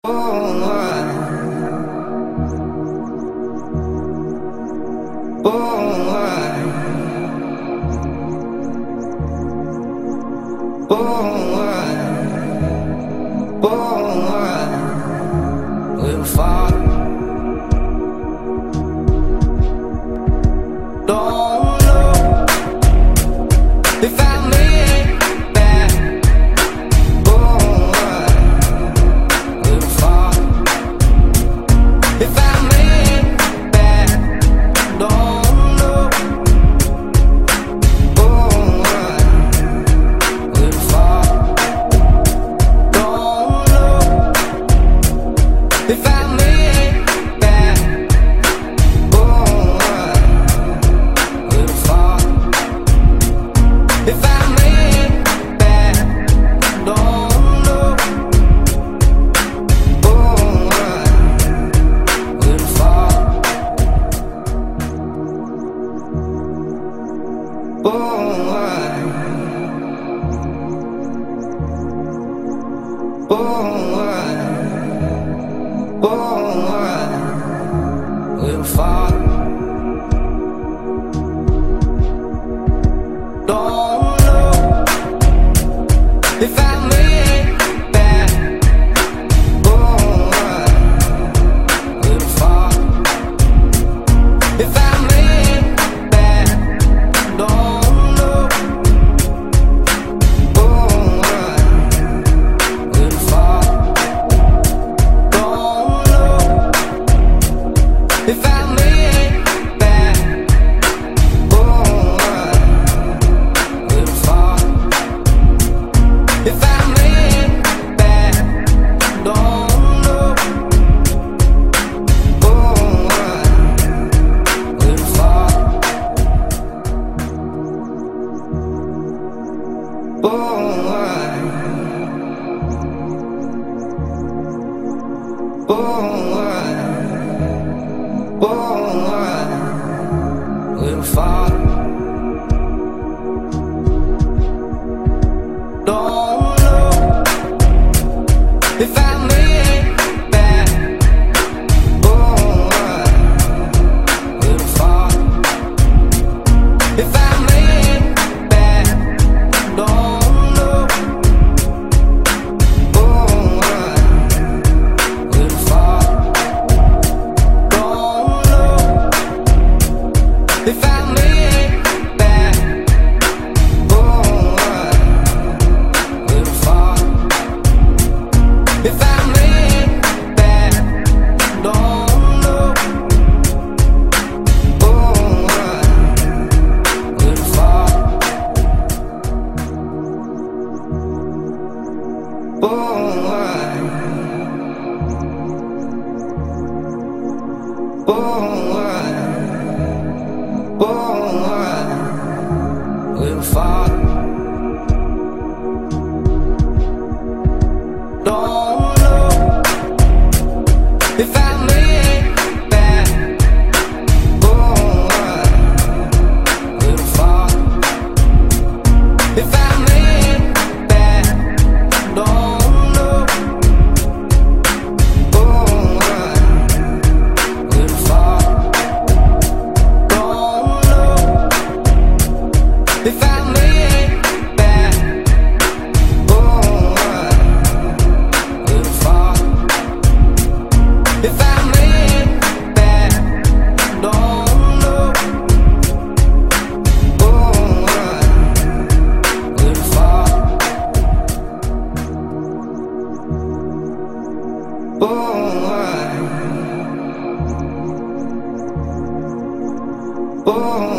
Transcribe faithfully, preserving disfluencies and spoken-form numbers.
We'll fall. Don't know if I made it back. Oh, we'll fall. If I made it back, don't know. Oh, we'll fall. Don't know if I made it back. Oh, we'll fall. If I made it back, don't know. Oh, we'll fall. Oh, oh, we'll fall. Don't know if I made it back. Oh, we'll fall. If I made it back, don't know. Oh, we'll fall. Don't know if I made it back. Oh, we'll fall. If I made it back, don't know. Oh, we'll fall. Oh, oh, we'll fall. Don't know if I made it back. Oh, we'll fall. If I made it back, don't know. Oh, we'll fall. Don't know if I made it back. Oh, we'll fall. If I made it back, don't know. Oh, we'll fall. Oh, oh, we'll fall. Don't know if I made it back. Oh, we'll fall. If I made it back, don't know. Oh, we'll fall. Don't know if I made it back. Oh, we'll fall. If I made it back, don't know. Oh, we'll fall. Oh, oh.